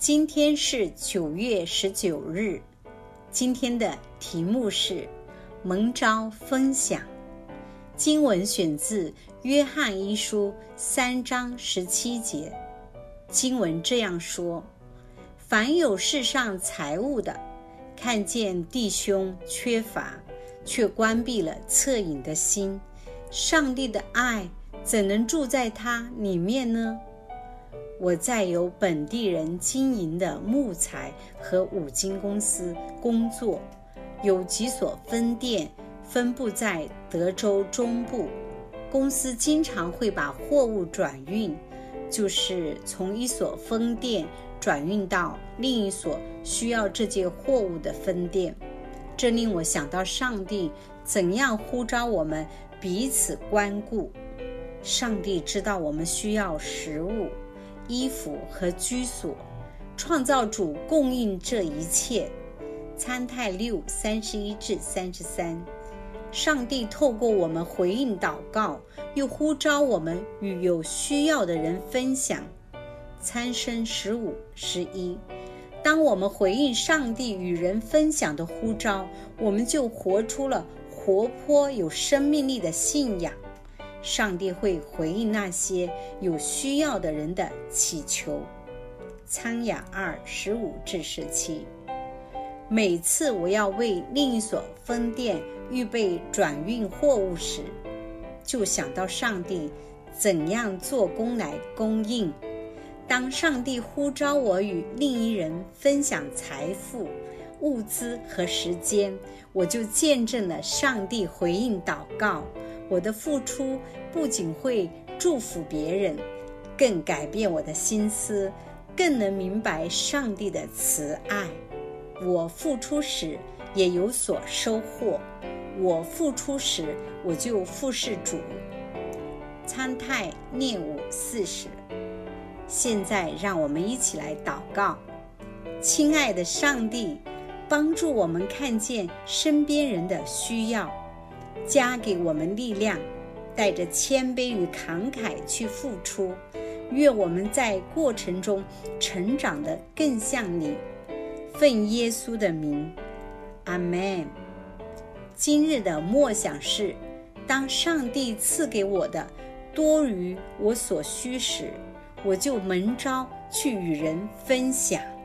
今天是9月19日，今天的题目是蒙召分享。经文选自约翰一书3章17节。经文这样说：凡有世上财物的，看见弟兄缺乏，却关闭了恻隐的心，上帝的爱怎能住在他里面呢？我在由本地人经营的木材和五金公司工作，有几所分店分布在德州中部。公司经常会把货物转运，就是从一所分店转运到另一所需要这件货物的分店。这令我想到上帝怎样呼召我们彼此关顾。上帝知道我们需要食物、衣服和居所，创造主供应这一切。参太6 31至33。上帝透过我们回应祷告，又呼召我们与有需要的人分享。参申15 11。当我们回应上帝与人分享的呼召，我们就活出了活泼有生命力的信仰。上帝会回应那些有需要的人的祈求。参雅2 15至17。每次我要为另一所分店预备转运货物时，就想到上帝怎样做工来供应。当上帝呼召我与另一人分享财富、物资和时间，我就见证了上帝回应祷告。我的付出不仅会祝福别人，更改变我的心思，更能明白上帝的慈爱。我付出时也有所收获，我付出时我就服侍主。参太念5 40。现在让我们一起来祷告。亲爱的上帝，帮助我们看见身边人的需要，加给我们力量，带着谦卑与慷慨去付出。愿我们在过程中成长得更像你。奉耶稣的名，阿们。今日的默想是：当上帝赐给我的多于我所需时，我就蒙召去与人分享。